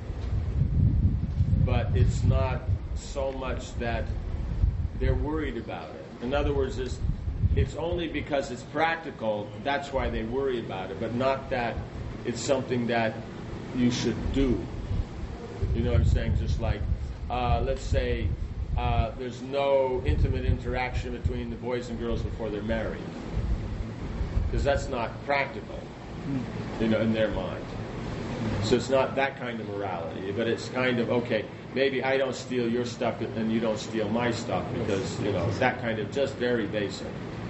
but it's not so much that they're worried about it. In other words, it's, it's only because it's practical, that's why they worry about it, but not that it's something that you should do. You know what I'm saying? Just like Uh, let's say uh, there's no intimate interaction between the boys and girls before they're married, because that's not practical, you know, in their mind. So it's not that kind of morality, but it's kind of, okay, maybe I don't steal your stuff and you don't steal my stuff, because, you know, that kind of just very basic,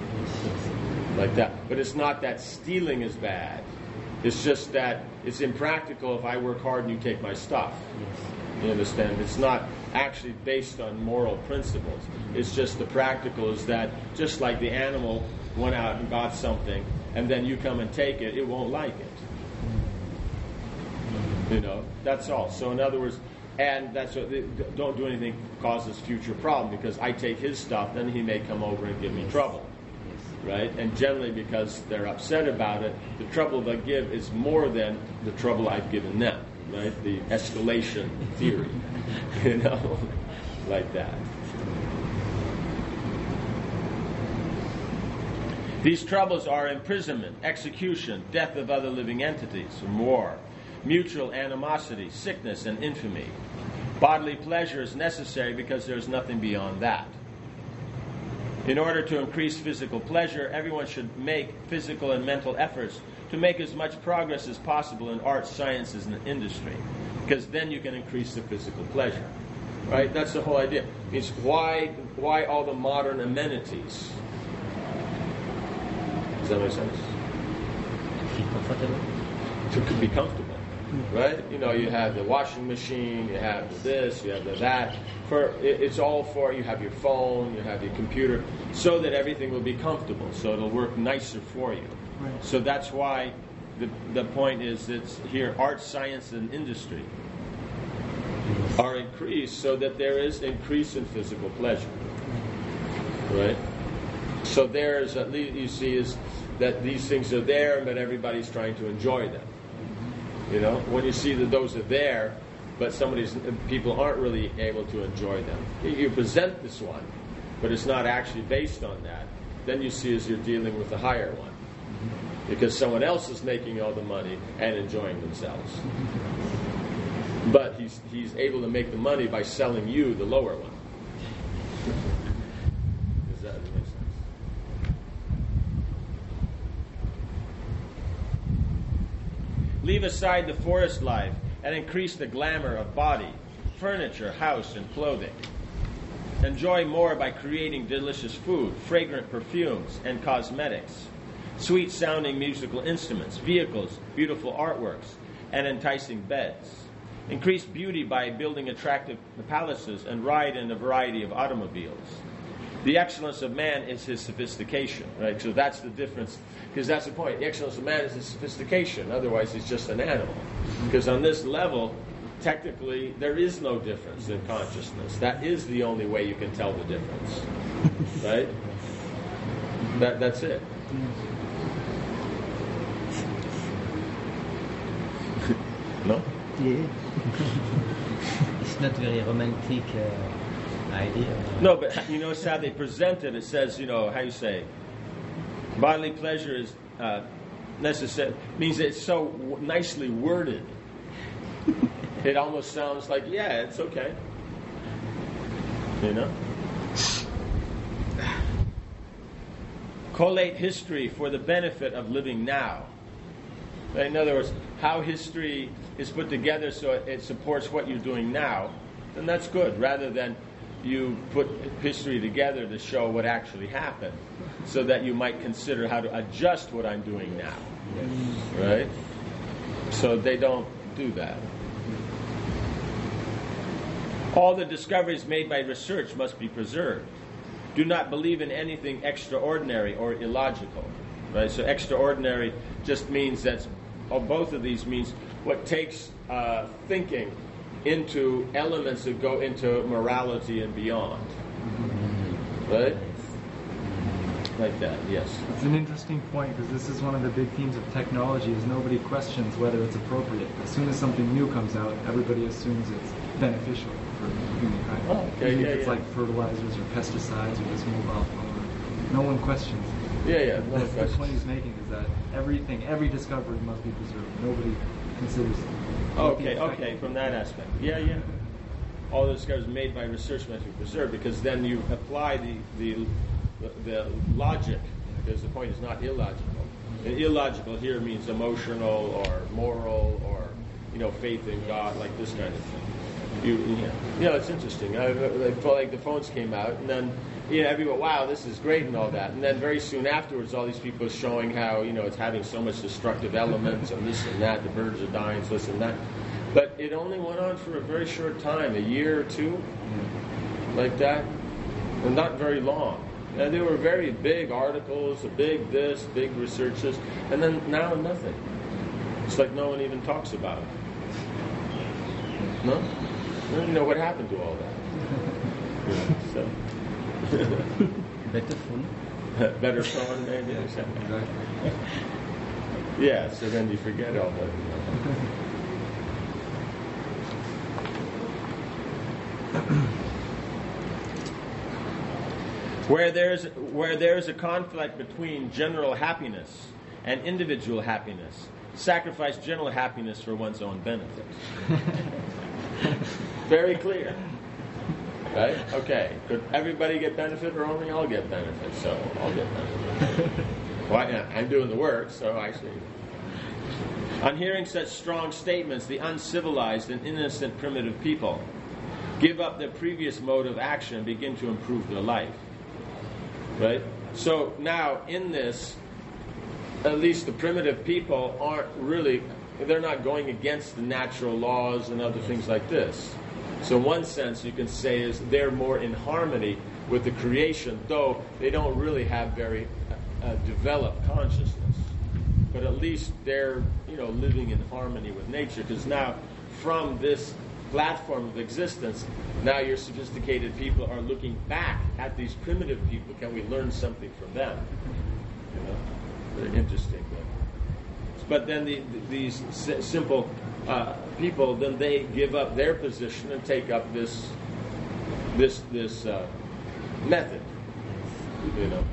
like that. But it's not that stealing is bad. It's just that it's impractical if I work hard and you take my stuff. You understand? It's not actually based on moral principles. It's just the practical is that just like the animal went out and got something, and then you come and take it, it won't like it. You know, that's all. So in other words, and that's what, don't do anything causes future problem, because I take his stuff, then he may come over and give me trouble. Right? And generally because they're upset about it, the trouble they give is more than the trouble I've given them. Right? The escalation theory. You know? Like that. These troubles are imprisonment, execution, death of other living entities, from war, mutual animosity, sickness, and infamy. Bodily pleasure is necessary because there is nothing beyond that. In order to increase physical pleasure, everyone should make physical and mental efforts to make as much progress as possible in arts, sciences, and industry, because then you can increase the physical pleasure. Right? That's the whole idea. It's why why all the modern amenities? Does that make sense? Feel comfortable. To be comfortable. Right? You know, you have the washing machine, you have the this, you have the that. For it, it's all for, you have your phone, you have your computer, so that everything will be comfortable, so it'll work nicer for you. Right. So that's why the the point is it's here, art, science, and industry are increased so that there is increase in physical pleasure. Right? So there's, at least you see, is that these things are there, but everybody's trying to enjoy them. You know, when you see that those are there, but somebody's people aren't really able to enjoy them. You present this one, but it's not actually based on that. Then you see as you're dealing with the higher one, because someone else is making all the money and enjoying themselves. But he's he's able to make the money by selling you the lower one. Does that make sense? Leave aside the forest life and increase the glamour of body, furniture, house, and clothing. Enjoy more by creating delicious food, fragrant perfumes, and cosmetics, sweet-sounding musical instruments, vehicles, beautiful artworks, and enticing beds. Increase beauty by building attractive palaces and ride in a variety of automobiles. The excellence of man is his sophistication, right? So that's the difference, because that's the point. The excellence of man is his sophistication. Otherwise, he's just an animal. Because on this level, technically, there is no difference in consciousness. That is the only way you can tell the difference, right? That that's it. No? Yeah. It's not very romantic uh, idea. No, but you notice how they present it. It says, you know, how you say, bodily pleasure is uh, necessary. Means it's so w- nicely worded. It almost sounds like, yeah, it's okay. You know? Collate history for the benefit of living now. In other words, how history is put together so it, it supports what you're doing now, then that's good, rather than you put history together to show what actually happened, so that you might consider how to adjust what I'm doing now. Right? So they don't do that. All the discoveries made by research must be preserved. Do not believe in anything extraordinary or illogical. Right? So extraordinary just means that's, or both of these means what takes uh, thinking into elements that go into morality and beyond. Right? Like that, yes. It's an interesting point, because this is one of the big themes of technology, is nobody questions whether it's appropriate. As soon as something new comes out, everybody assumes it's beneficial for humankind. Oh, okay, Even yeah, if it's yeah. like fertilizers or pesticides or this mobile phone. No one questions. Yeah, yeah, no That's the question. point he's making, is that everything, every discovery must be preserved. Nobody considers it. Okay, okay, from that aspect. Yeah, yeah. All the discoveries made by research must be preserved, because then you apply the the, the logic, because the point is not illogical. And illogical here means emotional or moral or, you know, faith in God, like this kind of thing. You, yeah. You know, it's interesting. I, I felt like the phones came out, and then, you know, everyone, wow, this is great and all that. And then very soon afterwards, all these people are showing how, you know, it's having so much destructive elements and this and that, the birds are dying, so this and that. But it only went on for a very short time, a year or two, like that, and not very long. And there were very big articles, a big this, big researches, and then now nothing. It's like no one even talks about it. No? I don't know what happened to all that. Yeah, so. Better phone. Better phone, maybe. Yeah, exactly. Yeah, so then you forget all that. Where there's where there's a conflict between general happiness and individual happiness, sacrifice general happiness for one's own benefit. Very clear. Right? Okay. Could everybody get benefit or only I'll get benefit? So I'll get benefit. Well, yeah, I'm doing the work, so I see. On hearing such strong statements, the uncivilized and innocent primitive people give up their previous mode of action and begin to improve their life. Right? So now in this, at least the primitive people aren't really, they're not going against the natural laws and other things like this. So one sense you can say is they're more in harmony with the creation, though they don't really have very uh, developed consciousness. But at least they're, you know, living in harmony with nature, because now from this platform of existence, now your sophisticated people are looking back at these primitive people. Can we learn something from them? You know, very interesting. But then the, the, these s- simple uh, people, then they give up their position and take up this this this uh, method. You know,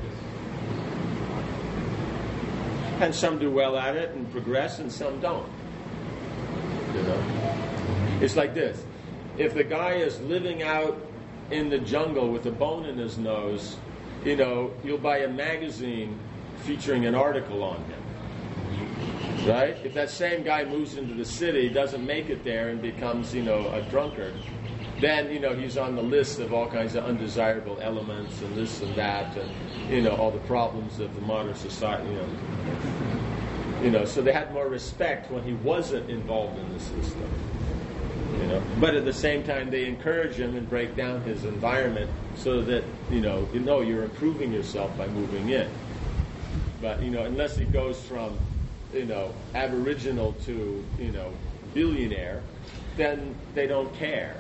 and some do well at it and progress, and some don't. You know, it's like this: if the guy is living out in the jungle with a bone in his nose, you know, you'll buy a magazine featuring an article on him. Right? If that same guy moves into the city, doesn't make it there, and becomes, you know, a drunkard, then, you know, he's on the list of all kinds of undesirable elements and this and that, and, you know, all the problems of the modern society, you know. You know, so they had more respect when he wasn't involved in the system. You know, but at the same time, they encourage him and break down his environment so that, you know, you know, you're improving yourself by moving in. But, you know, unless he goes from, you know, aboriginal to, you know, billionaire, then they don't care.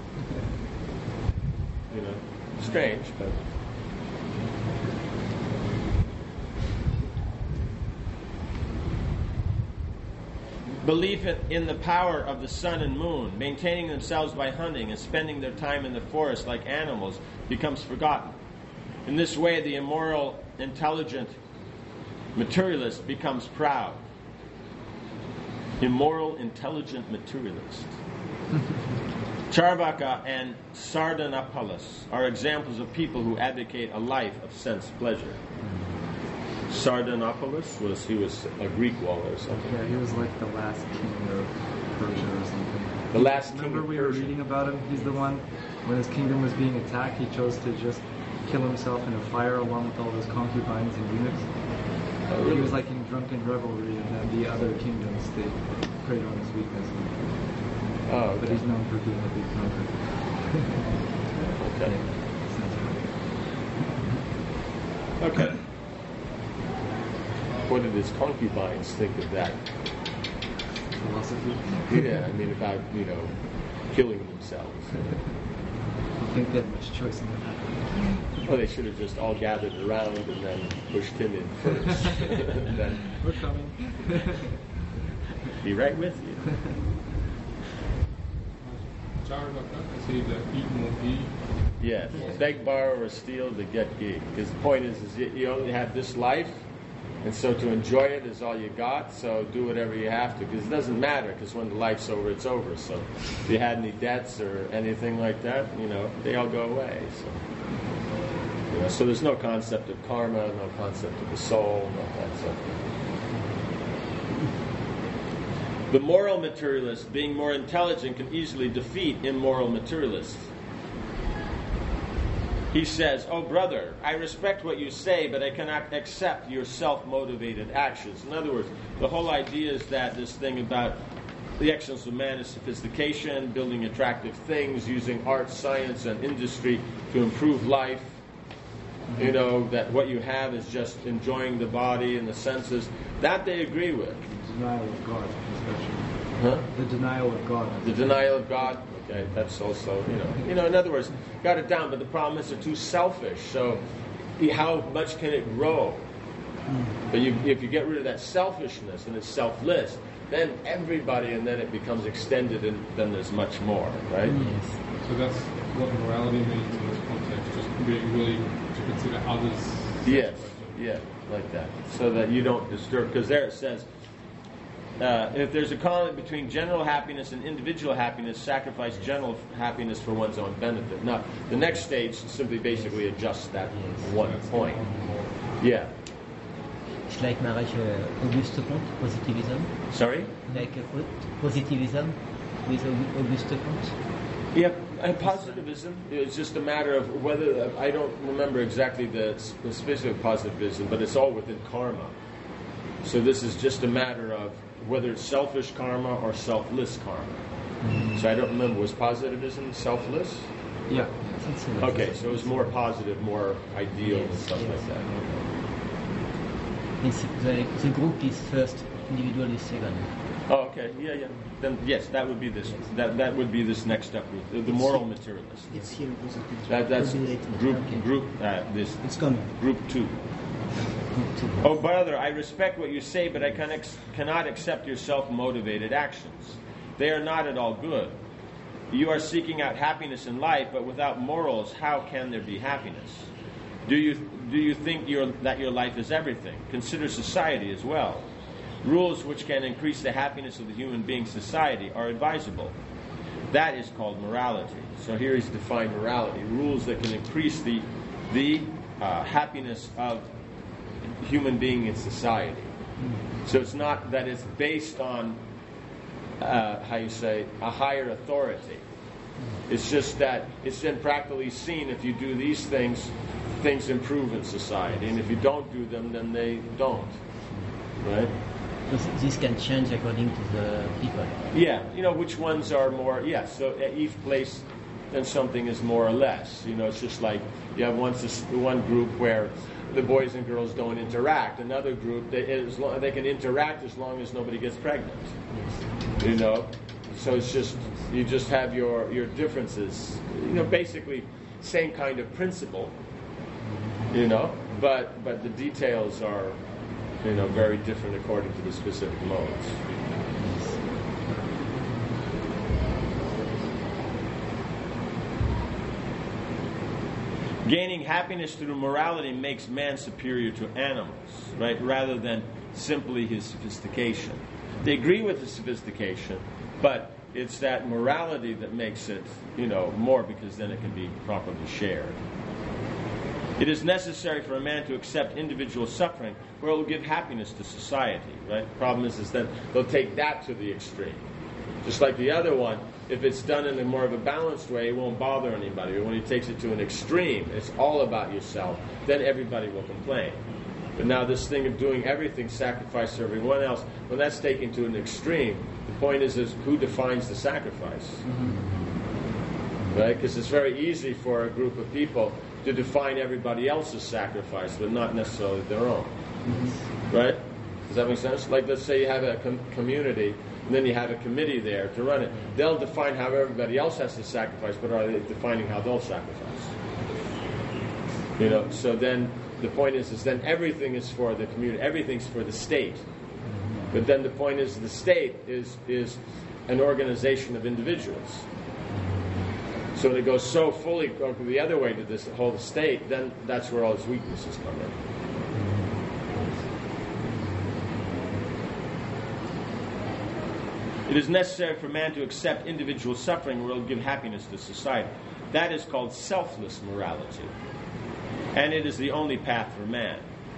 You know, strange, but. Belief in the power of the sun and moon, maintaining themselves by hunting and spending their time in the forest like animals, becomes forgotten. In this way, the immoral, intelligent materialist becomes proud. Immoral, intelligent materialist. Charvaka and Sardanapalus are examples of people who advocate a life of sense pleasure. Sardanapalus was he was a Greek wall or something. Yeah, he was like the last king of Persia or something. The last king Remember of we were Persia. reading about him? He's the one, when his kingdom was being attacked, he chose to just kill himself in a fire along with all his concubines and eunuchs. Oh, really? He was like in drunken revelry, and then the other kingdoms, they preyed on his weakness. Oh, okay. But he's known for being a big drunkard. Okay. Okay. What did his concubines think of that? Philosophy. Yeah, I mean about, you know, killing themselves. I don't think they had much choice in that. Well, they should have just all gathered around and then pushed him in first. And then We're coming. be right with you. Charvaka, I say that eat more eat. Yes. Beg, borrow, or steal to get gig. Because the point is, is you, you only have this life, and so to enjoy it is all you got, so do whatever you have to. Because it doesn't matter, because when the life's over, it's over. So if you had any debts or anything like that, you know, they all go away. So, you know, so there's no concept of karma, no concept of the soul, no concept of... The moral materialist, being more intelligent, can easily defeat immoral materialists. He says, "Oh brother, I respect what you say, but I cannot accept your self-motivated actions." In other words, the whole idea is that this thing about the excellence of man is sophistication, building attractive things, using art, science, and industry to improve life. You know, that what you have is just enjoying the body and the senses. That they agree with. The denial of God, especially. Huh? The denial of God. The denial of God. Okay, that's also, you know, you know. In other words, got it down. But the problem is they're too selfish. So, how much can it grow? But you, if you get rid of that selfishness and it's selfless, then everybody, and then it becomes extended, and then there's much more, right? Yes. So that's what morality means in this context, just being willing to consider others. Yes, yeah, like that. So that you don't disturb, because there it says, uh, if there's a conflict between general happiness and individual happiness, sacrifice general happiness for one's own benefit. Now, the next stage simply basically adjusts that one point. Yeah. It's like marriage, uh, Auguste Comte, positivism. Sorry? Like uh, po- positivism with Au- Auguste Comte. Yeah, and positivism is just a matter of whether, I don't remember exactly the, the specific positivism, but it's all within karma. So this is just a matter of whether it's selfish karma or selfless karma. Mm-hmm. So I don't remember, was positivism selfless? Yeah. Okay, so it was more positive, more ideal and stuff like that. It's the, the group is first, individual is second. Oh, okay, yeah, yeah. Then yes, that would be this. That that would be this next step group, the, the moral materialist. It's here positive. That that's Will be later. group Okay. group uh, this It's coming. group two. Group two. Oh, brother, I respect what you say, but I can ex- cannot accept your self-motivated actions. They are not at all good. You are seeking out happiness in life, but without morals, how can there be happiness? Do you do you think your, that your life is everything? Consider society as well. Rules which can increase the happiness of the human being society are advisable. That is called morality. So here he's defined morality: rules that can increase the the uh, happiness of human being in society. So it's not that it's based on uh, how you say a higher authority. It's just that it's then practically seen if you do these things, things improve in society, and if you don't do them, then they don't. Right? Because this can change according to the people. Yeah, you know, which ones are more, yeah, so at each place, then something is more or less. You know, it's just like you have one, one group where the boys and girls don't interact. Another group, they, as long, they can interact as long as nobody gets pregnant. You know? So it's just, you just have your, your differences. You know, basically, same kind of principle. You know? But, but the details are, you know, very different according to the specific modes. Gaining happiness through morality makes man superior to animals, right? Rather than simply his sophistication. They agree with his sophistication, but it's that morality that makes it, you know, more, because then it can be properly shared. It is necessary for a man to accept individual suffering, where it will give happiness to society, right? The problem is, is that they'll take that to the extreme. Just like the other one, if it's done in a more of a balanced way, it won't bother anybody. But when he takes it to an extreme, it's all about yourself, then everybody will complain. But now this thing of doing everything, sacrifice to everyone else, when that's taken to an extreme, the point is, is who defines the sacrifice? Mm-hmm. Right? Because it's very easy for a group of people to define everybody else's sacrifice, but not necessarily their own. Mm-hmm. Right? Does that make sense? Like, let's say you have a com- community, and then you have a committee there to run it. They'll define how everybody else has to sacrifice, but are they defining how they'll sacrifice? You know, so then the point is, is then everything is for the community, everything's for the state. But then the point is, the state is is an organization of individuals. So when it goes so fully the other way to this whole state, then that's where all its weaknesses come in. It is necessary for man to accept individual suffering, where it will give happiness to society. That is called selfless morality. And it is the only path for man.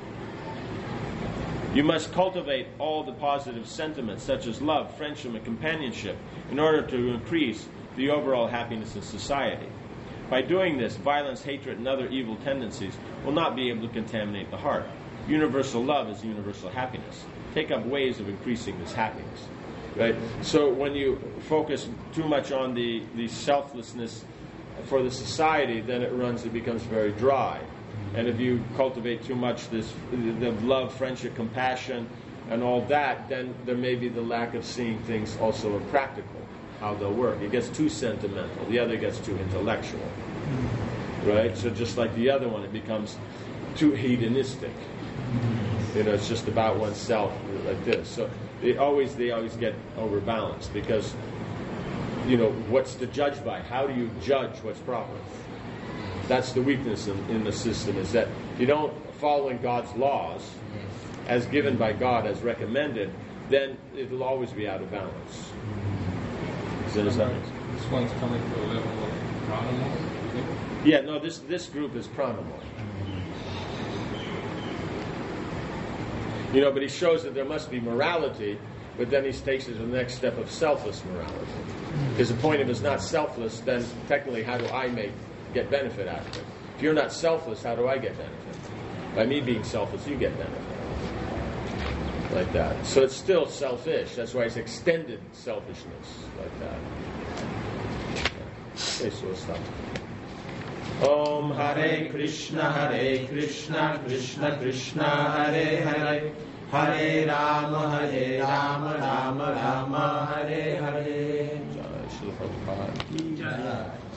You must cultivate all the positive sentiments, such as love, friendship, and companionship, in order to increase the overall happiness of society. By doing this, violence, hatred, and other evil tendencies will not be able to contaminate the heart. Universal love is universal happiness. Take up ways of increasing this happiness. Right? So when you focus too much on the, the selflessness for the society, then it runs, it becomes very dry. And if you cultivate too much this the love, friendship, compassion, and all that, then there may be the lack of seeing things also in practical, how they'll work. It gets too sentimental. The other gets too intellectual. Right? So just like the other one, it becomes too hedonistic. You know, it's just about oneself, like this. So they always they always get overbalanced because, you know, what's to judge by? How do you judge what's proper? That's the weakness in, in the system, is that if you don't follow in God's laws, as given by God, as recommended, then it'll always be out of balance. Does that understand? This one's coming to a level of pranamo, you think? Yeah, no, this this group is pranamo. You know, but he shows that there must be morality, but then he takes it to the next step of selfless morality. Because the point of it is not selfless, then technically how do I make get benefit out of it? If you're not selfless, how do I get benefit? By me being selfless, you get benefit. Like that. So it's still selfish. That's why it's extended selfishness. Like that. Okay, so we'll stop. Om Hare Krishna, Hare Krishna, Krishna Krishna, Hare Hare, Hare Rama, Hare Rama, Rama Rama, Hare Hare. Jai Shri Prabhupada. Yeah.